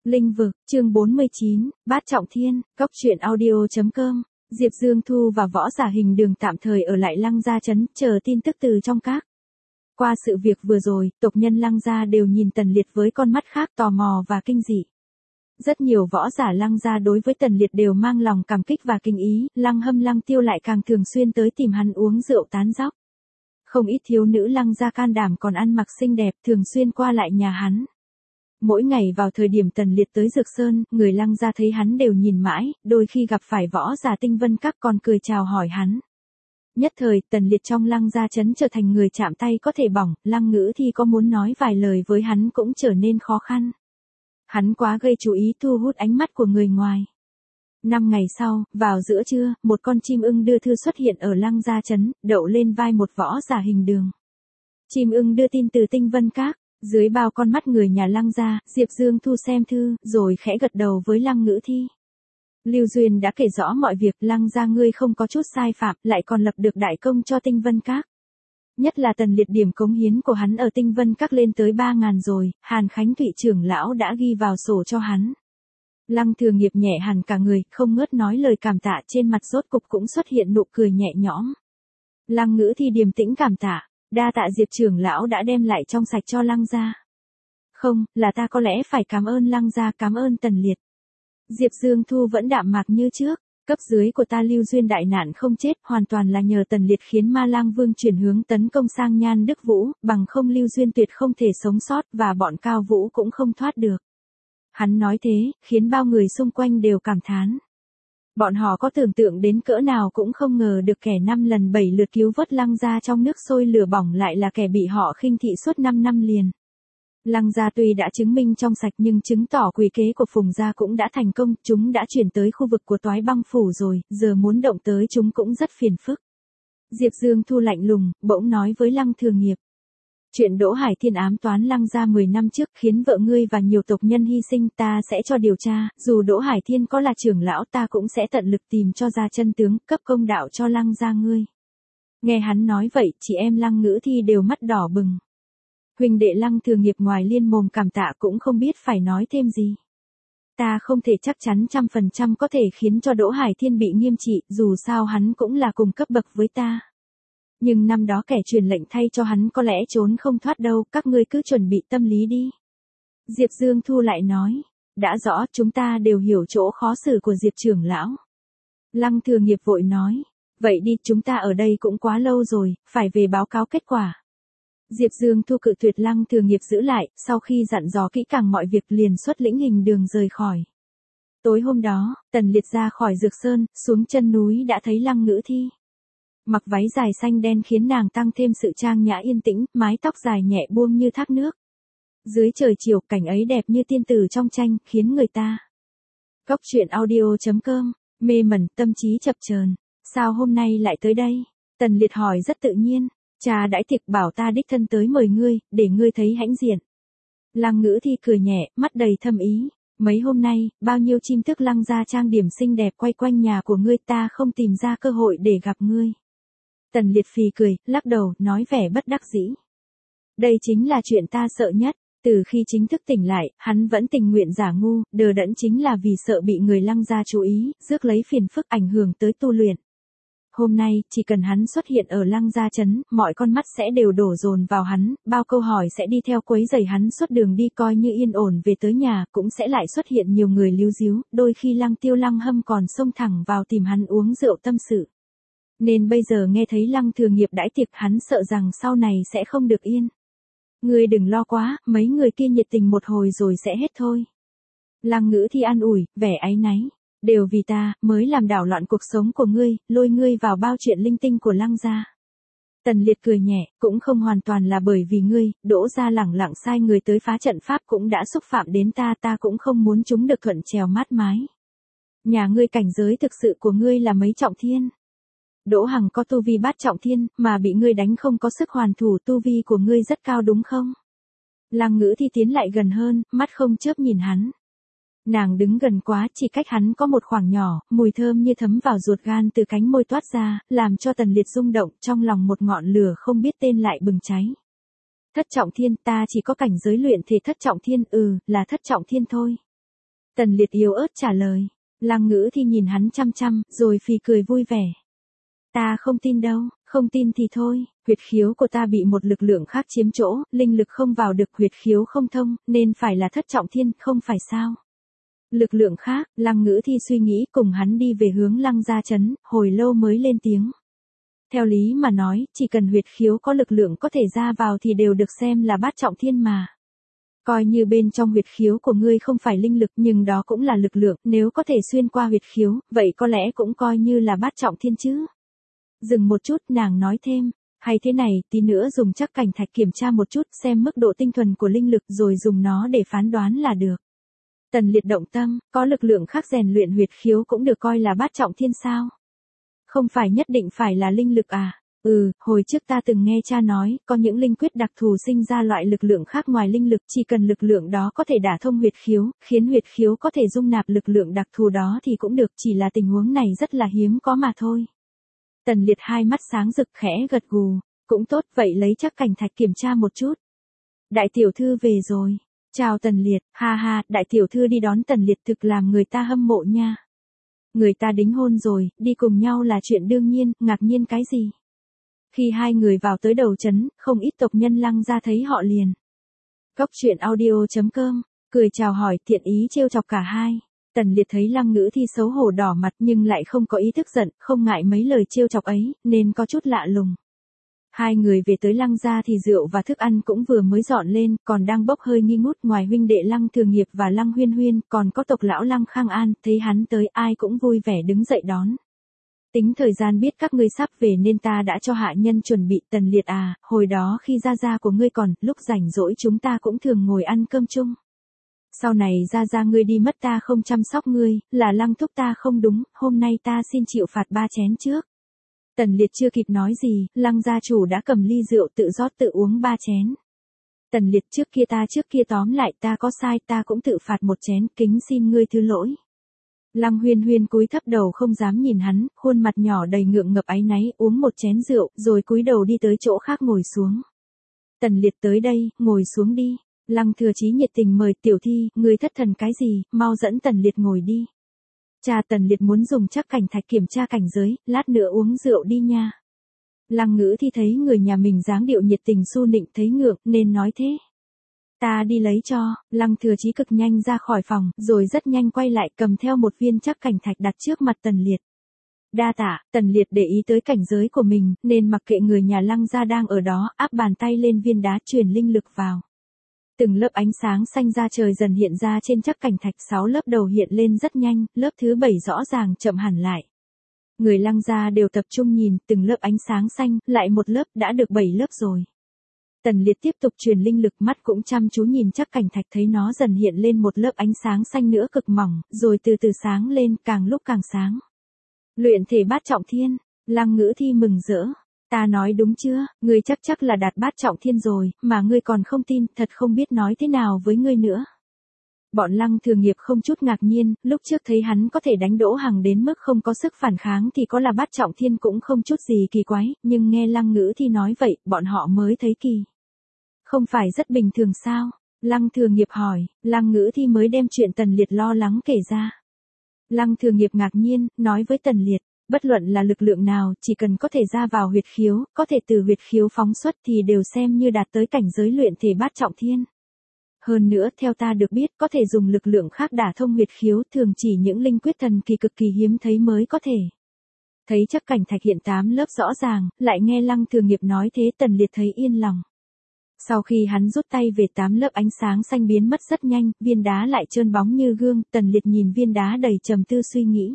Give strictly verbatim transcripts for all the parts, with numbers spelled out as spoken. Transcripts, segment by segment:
Linh vực, chương bốn mươi chín, Bát Trọng Thiên, Cốc truyện audio.com. Diệp Dương Thu và võ giả hình đường tạm thời ở lại Lăng Gia trấn, chờ tin tức từ trong các. Qua sự việc vừa rồi, tộc nhân Lăng Gia đều nhìn Tần Liệt với con mắt khác tò mò và kinh dị. Rất nhiều võ giả Lăng Gia đối với Tần Liệt đều mang lòng cảm kích và kính ý, Lăng Hâm Lăng Tiêu lại càng thường xuyên tới tìm hắn uống rượu tán dóc. Không ít thiếu nữ Lăng Gia can đảm còn ăn mặc xinh đẹp thường xuyên qua lại nhà hắn. Mỗi ngày vào thời điểm Tần Liệt tới Dược Sơn, người Lăng Gia thấy hắn đều nhìn mãi, đôi khi gặp phải võ giả Tinh Vân Các còn cười chào hỏi hắn. Nhất thời, Tần Liệt trong Lăng Gia trấn trở thành người chạm tay có thể bỏng, Lăng Ngữ Thi có muốn nói vài lời với hắn cũng trở nên khó khăn. Hắn quá gây chú ý thu hút ánh mắt của người ngoài. Năm ngày sau, vào giữa trưa, một con chim ưng đưa thư xuất hiện ở Lăng Gia trấn, đậu lên vai một võ giả hình đường. Chim ưng đưa tin từ Tinh Vân Các. Dưới bao con mắt người nhà Lăng Gia, Diệp Dương Thu xem thư, rồi khẽ gật đầu với Lăng Ngữ Thi. Lưu Duyên đã kể rõ mọi việc, Lăng Gia ngươi không có chút sai phạm, lại còn lập được đại công cho Tinh Vân Các. Nhất là Tần Liệt điểm cống hiến của hắn ở Tinh Vân Các lên tới ba ngàn rồi, Hàn Khánh Thụy trưởng lão đã ghi vào sổ cho hắn. Lăng Thừa Nghiệp nhẹ hẳn cả người, không ngớt nói lời cảm tạ, trên mặt rốt cục cũng xuất hiện nụ cười nhẹ nhõm. Lăng Ngữ Thi điềm tĩnh cảm tạ. Đa tạ Diệp trưởng lão đã đem lại trong sạch cho Lăng Gia. Không, là ta có lẽ phải cảm ơn Lăng Gia, cảm ơn Tần Liệt. Diệp Dương Thu vẫn đạm mạc như trước, cấp dưới của ta Lưu Duyên đại nạn không chết, hoàn toàn là nhờ Tần Liệt khiến Ma Lang Vương chuyển hướng tấn công sang Nhan Đức Vũ, bằng không Lưu Duyên tuyệt không thể sống sót và bọn Cao Vũ cũng không thoát được. Hắn nói thế, khiến bao người xung quanh đều cảm thán. Bọn họ có tưởng tượng đến cỡ nào cũng không ngờ được kẻ năm lần bảy lượt cứu vớt Lăng Gia trong nước sôi lửa bỏng lại là kẻ bị họ khinh thị suốt năm năm liền. Lăng Gia tuy đã chứng minh trong sạch nhưng chứng tỏ quỷ kế của Phùng Gia cũng đã thành công, chúng đã chuyển tới khu vực của Toái Băng Phủ rồi, giờ muốn động tới chúng cũng rất phiền phức. Diệp Dương Thu lạnh lùng, bỗng nói với Lăng Thừa Nghiệp. Chuyện Đỗ Hải Thiên ám toán Lăng Gia mười năm trước khiến vợ ngươi và nhiều tộc nhân hy sinh, ta sẽ cho điều tra, dù Đỗ Hải Thiên có là trưởng lão ta cũng sẽ tận lực tìm cho ra chân tướng, cấp công đạo cho Lăng Gia ngươi. Nghe hắn nói vậy, chị em Lăng Ngữ Thi đều mắt đỏ bừng. Huynh đệ Lăng Thừa Nghiệp ngoài liên mồm cảm tạ cũng không biết phải nói thêm gì. Ta không thể chắc chắn trăm phần trăm có thể khiến cho Đỗ Hải Thiên bị nghiêm trị, dù sao hắn cũng là cùng cấp bậc với ta. Nhưng năm đó kẻ truyền lệnh thay cho hắn có lẽ trốn không thoát đâu, các ngươi cứ chuẩn bị tâm lý đi. Diệp Dương Thu lại nói, đã rõ, chúng ta đều hiểu chỗ khó xử của Diệp trưởng lão. Lăng Thừa Nghiệp vội nói, vậy đi, chúng ta ở đây cũng quá lâu rồi, phải về báo cáo kết quả. Diệp Dương Thu cự tuyệt Lăng Thừa Nghiệp giữ lại, sau khi dặn dò kỹ càng mọi việc liền xuất lĩnh hình đường rời khỏi. Tối hôm đó, Tần Liệt ra khỏi Dược Sơn, xuống chân núi đã thấy Lăng Ngữ Thi. Mặc váy dài xanh đen khiến nàng tăng thêm sự trang nhã yên tĩnh, mái tóc dài nhẹ buông như thác nước. Dưới trời chiều, cảnh ấy đẹp như tiên tử trong tranh, khiến người ta. Cốc truyện audio.com, mê mẩn, tâm trí chập chờn. Sao hôm nay lại tới đây? Tần Liệt hỏi rất tự nhiên. Cha đãi tiệc bảo ta đích thân tới mời ngươi, để ngươi thấy hãnh diện. Lăng Ngữ Thi cười nhẹ, mắt đầy thâm ý. Mấy hôm nay, bao nhiêu chim thức Lăng Gia trang điểm xinh đẹp quay quanh nhà của ngươi, ta không tìm ra cơ hội để gặp ngươi. Tần Liệt phì cười, lắc đầu, nói vẻ bất đắc dĩ. Đây chính là chuyện ta sợ nhất, từ khi chính thức tỉnh lại, hắn vẫn tình nguyện giả ngu, đờ đẫn chính là vì sợ bị người Lăng Gia chú ý, rước lấy phiền phức ảnh hưởng tới tu luyện. Hôm nay, chỉ cần hắn xuất hiện ở Lăng Gia trấn, mọi con mắt sẽ đều đổ dồn vào hắn, bao câu hỏi sẽ đi theo quấy rầy hắn suốt đường đi, coi như yên ổn về tới nhà, cũng sẽ lại xuất hiện nhiều người líu díu, đôi khi Lăng Tiêu Lăng Hâm còn xông thẳng vào tìm hắn uống rượu tâm sự. Nên bây giờ nghe thấy Lăng Thừa Nghiệp đãi tiệc, hắn sợ rằng sau này sẽ không được yên. Ngươi đừng lo quá, mấy người kia nhiệt tình một hồi rồi sẽ hết thôi. Lăng Ngữ Thi an ủi, vẻ áy náy. Đều vì ta, mới làm đảo loạn cuộc sống của ngươi, lôi ngươi vào bao chuyện linh tinh của Lăng Gia. Tần Liệt cười nhẹ, cũng không hoàn toàn là bởi vì ngươi, Đỗ gia lẳng lặng sai người tới phá trận pháp cũng đã xúc phạm đến ta, ta cũng không muốn chúng được thuận trèo mát mái. Nhà ngươi cảnh giới thực sự của ngươi là mấy trọng thiên? Đỗ Hằng có tu vi bát trọng thiên, mà bị ngươi đánh không có sức hoàn thủ, tu vi của ngươi rất cao đúng không? Lăng Ngữ Thi tiến lại gần hơn, mắt không chớp nhìn hắn. Nàng đứng gần quá, chỉ cách hắn có một khoảng nhỏ, mùi thơm như thấm vào ruột gan từ cánh môi toát ra, làm cho Tần Liệt rung động, trong lòng một ngọn lửa không biết tên lại bừng cháy. Thất trọng thiên, ta chỉ có cảnh giới luyện thể thất trọng thiên, ừ, là thất trọng thiên thôi. Tần Liệt yếu ớt trả lời. Lăng Ngữ Thi nhìn hắn chăm chăm, rồi phì cười vui vẻ. Ta không tin đâu, không tin thì thôi, huyệt khiếu của ta bị một lực lượng khác chiếm chỗ, linh lực không vào được, huyệt khiếu không thông, nên phải là thất trọng thiên, không phải sao. Lực lượng khác, Lăng Ngữ Thi suy nghĩ cùng hắn đi về hướng Lăng gia trấn, hồi lâu mới lên tiếng. Theo lý mà nói, chỉ cần huyệt khiếu có lực lượng có thể ra vào thì đều được xem là bát trọng thiên mà. Coi như bên trong huyệt khiếu của ngươi không phải linh lực nhưng đó cũng là lực lượng, nếu có thể xuyên qua huyệt khiếu, vậy có lẽ cũng coi như là bát trọng thiên chứ. Dừng một chút, nàng nói thêm, hay thế này, tí nữa dùng chắc cảnh thạch kiểm tra một chút xem mức độ tinh thuần của linh lực rồi dùng nó để phán đoán là được. Tần Liệt động tâm, có lực lượng khác rèn luyện huyệt khiếu cũng được coi là bát trọng thiên sao? Không phải nhất định phải là linh lực à? Ừ, hồi trước ta từng nghe cha nói, có những linh quyết đặc thù sinh ra loại lực lượng khác ngoài linh lực, chỉ cần lực lượng đó có thể đả thông huyệt khiếu, khiến huyệt khiếu có thể dung nạp lực lượng đặc thù đó thì cũng được, chỉ là tình huống này rất là hiếm có mà thôi. Tần Liệt hai mắt sáng rực khẽ gật gù, cũng tốt, vậy lấy chắc cảnh thạch kiểm tra một chút. Đại tiểu thư về rồi. Chào Tần Liệt, ha ha, đại tiểu thư đi đón Tần Liệt thực làm người ta hâm mộ nha. Người ta đính hôn rồi, đi cùng nhau là chuyện đương nhiên, ngạc nhiên cái gì? Khi hai người vào tới đầu trấn, không ít tộc nhân Lăng gia thấy họ liền. Cốc truyện audio chấm com, cười chào hỏi, thiện ý trêu chọc cả hai. Tần Liệt thấy Lăng Ngữ Thi xấu hổ đỏ mặt nhưng lại không có ý thức giận, không ngại mấy lời trêu chọc ấy, nên có chút lạ lùng. Hai người về tới Lăng gia thì rượu và thức ăn cũng vừa mới dọn lên, còn đang bốc hơi nghi ngút, ngoài huynh đệ Lăng Thường Nghiệp và Lăng Huyên Huyên, còn có tộc lão Lăng Khang An, thấy hắn tới ai cũng vui vẻ đứng dậy đón. Tính thời gian biết các ngươi sắp về nên ta đã cho hạ nhân chuẩn bị. Tần Liệt à, hồi đó khi gia gia của ngươi còn, lúc rảnh rỗi chúng ta cũng thường ngồi ăn cơm chung. Sau này gia gia ngươi đi mất ta không chăm sóc ngươi, là Lăng thúc ta không đúng, hôm nay ta xin chịu phạt ba chén trước. Tần Liệt chưa kịp nói gì, Lăng gia chủ đã cầm ly rượu tự rót tự uống ba chén. Tần Liệt trước kia ta trước kia tóm lại ta có sai ta cũng tự phạt một chén, kính xin ngươi thứ lỗi. Lăng Huyên Huyên cúi thấp đầu không dám nhìn hắn, khuôn mặt nhỏ đầy ngượng ngập áy náy, uống một chén rượu, rồi cúi đầu đi tới chỗ khác ngồi xuống. Tần Liệt tới đây, ngồi xuống đi. Lăng Thừa Chí nhiệt tình mời, tiểu thi, ngươi thất thần cái gì, mau dẫn Tần Liệt ngồi đi. Cha, Tần Liệt muốn dùng chắc cảnh thạch kiểm tra cảnh giới, lát nữa uống rượu đi nha. Lăng Ngữ Thi thấy người nhà mình dáng điệu nhiệt tình su nịnh thấy ngượng, nên nói thế. Ta đi lấy cho. Lăng Thừa Chí cực nhanh ra khỏi phòng, rồi rất nhanh quay lại cầm theo một viên chắc cảnh thạch đặt trước mặt Tần Liệt. Đa tạ. Tần Liệt để ý tới cảnh giới của mình, nên mặc kệ người nhà Lăng gia đang ở đó, áp bàn tay lên viên đá truyền linh lực vào. Từng lớp ánh sáng xanh da trời dần hiện ra trên chắc cảnh thạch, sáu lớp đầu hiện lên rất nhanh, lớp thứ bảy rõ ràng chậm hẳn lại. Người Lăng gia đều tập trung nhìn, từng lớp ánh sáng xanh, lại một lớp, đã được bảy lớp rồi. Tần Liệt tiếp tục truyền linh lực, mắt cũng chăm chú nhìn chắc cảnh thạch, thấy nó dần hiện lên một lớp ánh sáng xanh nữa cực mỏng, rồi từ từ sáng lên, càng lúc càng sáng. Luyện thể bát trọng thiên. Lăng Ngữ Thi mừng rỡ. Ta nói đúng chưa, ngươi chắc chắc là đạt bát trọng thiên rồi, mà ngươi còn không tin, thật không biết nói thế nào với ngươi nữa. Bọn Lăng Thường Nghiệp không chút ngạc nhiên, lúc trước thấy hắn có thể đánh Đỗ Hằng đến mức không có sức phản kháng thì có là bát trọng thiên cũng không chút gì kỳ quái, nhưng nghe Lăng Ngữ Thi nói vậy, bọn họ mới thấy kỳ. Không phải rất bình thường sao? Lăng Thường Nghiệp hỏi. Lăng Ngữ Thi mới đem chuyện Tần Liệt lo lắng kể ra. Lăng Thường Nghiệp ngạc nhiên, nói với Tần Liệt, bất luận là lực lượng nào, chỉ cần có thể ra vào huyệt khiếu, có thể từ huyệt khiếu phóng xuất thì đều xem như đạt tới cảnh giới luyện thể bát trọng thiên. Hơn nữa, theo ta được biết, có thể dùng lực lượng khác đả thông huyệt khiếu, thường chỉ những linh quyết thần kỳ cực kỳ hiếm thấy mới có thể. Thấy chắc cảnh thạch hiện tám lớp rõ ràng, lại nghe Lăng Thường Nghiệp nói thế, Tần Liệt thấy yên lòng. Sau khi hắn rút tay về, tám lớp ánh sáng xanh biến mất rất nhanh, viên đá lại trơn bóng như gương, Tần Liệt nhìn viên đá đầy trầm tư suy nghĩ.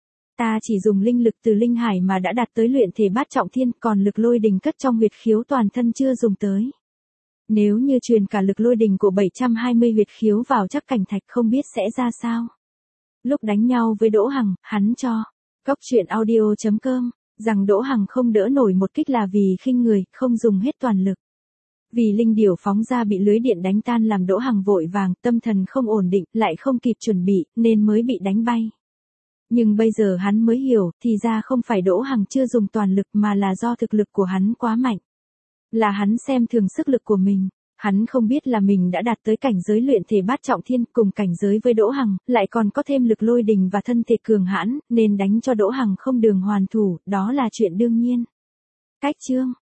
Ta chỉ dùng linh lực từ linh hải mà đã đạt tới luyện thể bát trọng thiên, còn lực lôi đình cất trong huyệt khiếu toàn thân chưa dùng tới. Nếu như truyền cả lực lôi đình của bảy trăm hai mươi huyệt khiếu vào chắc cảnh thạch không biết sẽ ra sao. Lúc đánh nhau với Đỗ Hằng, hắn cho cốc truyện audio chấm com rằng Đỗ Hằng không đỡ nổi một kích là vì khinh người, không dùng hết toàn lực. Vì linh điểu phóng ra bị lưới điện đánh tan làm Đỗ Hằng vội vàng, tâm thần không ổn định, lại không kịp chuẩn bị, nên mới bị đánh bay. Nhưng bây giờ hắn mới hiểu, thì ra không phải Đỗ Hằng chưa dùng toàn lực mà là do thực lực của hắn quá mạnh. Là hắn xem thường sức lực của mình. Hắn không biết là mình đã đạt tới cảnh giới luyện thể bát trọng thiên, cùng cảnh giới với Đỗ Hằng, lại còn có thêm lực lôi đình và thân thể cường hãn, nên đánh cho Đỗ Hằng không đường hoàn thủ, đó là chuyện đương nhiên. Cách chương